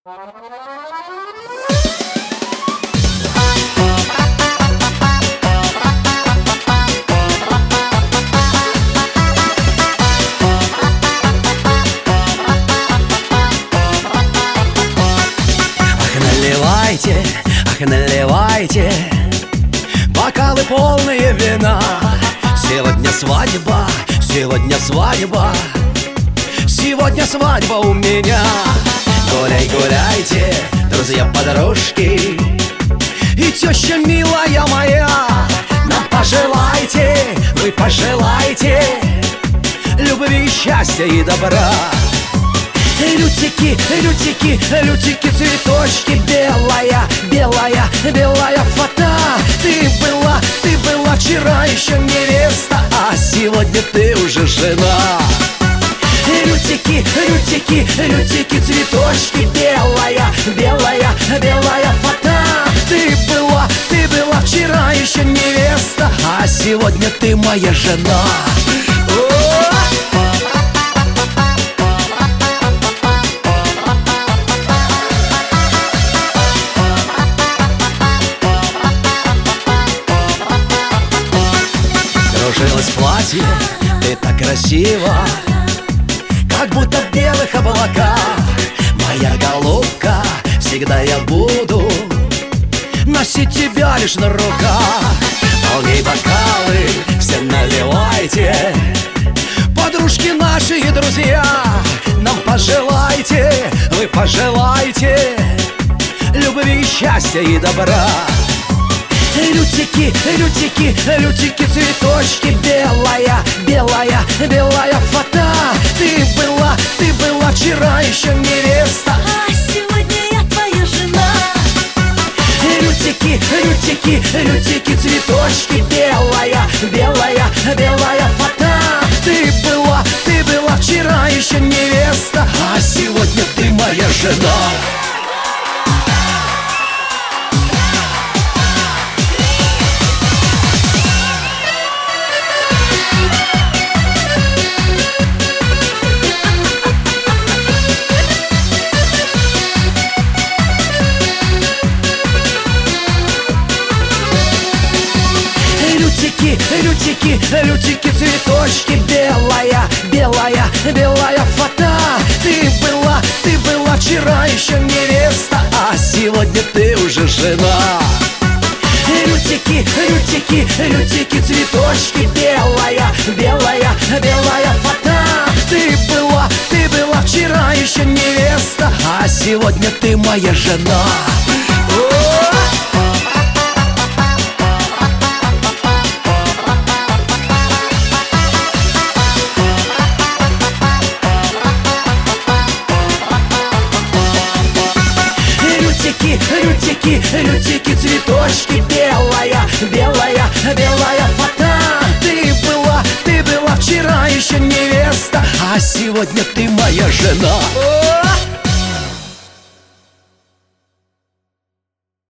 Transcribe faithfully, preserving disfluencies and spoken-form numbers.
Наливайте, ах, наливайте бокалы полные вина. Сегодня свадьба, сегодня свадьба, сегодня свадьба у меня. Гуляй, гуляйте, друзья-подружки и теща милая моя. Нам пожелайте, вы пожелайте любви, счастья и добра. Лютики, лютики, лютики, цветочки, белая, белая, белая фата. Ты была, ты была вчера еще невеста, а сегодня ты уже жена. Лютики, лютики, лютики, цветочки, белая, белая, белая фата. Ты была, ты была вчера еще невеста, а сегодня ты моя жена. Кружилось платье, ты так красива, как будто в белых облаках. Моя голубка, всегда я буду носить тебя лишь на руках. Полней бокалы, все наливайте, подружки наши и друзья. Нам пожелайте, вы пожелайте любви, счастья и добра. Лютики, лютики, лютики, цветочки, белая, белая, белая фата. Ты была, ты была вчера еще невеста, а сегодня я твоя жена. Лютики, лютики, лютики, цветочки, белая, белая, белая фата. Ты была, ты была вчера еще невеста, а сегодня ты моя жена. Лютики, лютики, лютики, цветочки, белая, белая, белая фата. Ты была, ты была вчера еще невеста, а сегодня ты уже жена. Лютики, лютики, лютики, цветочки, белая, белая, белая фата. Ты была, ты была вчера еще невеста, а сегодня ты моя жена. Лютики, лютики, лютики, цветочки, белая, белая, белая фата. Ты была, ты была вчера еще невеста, а сегодня ты моя жена.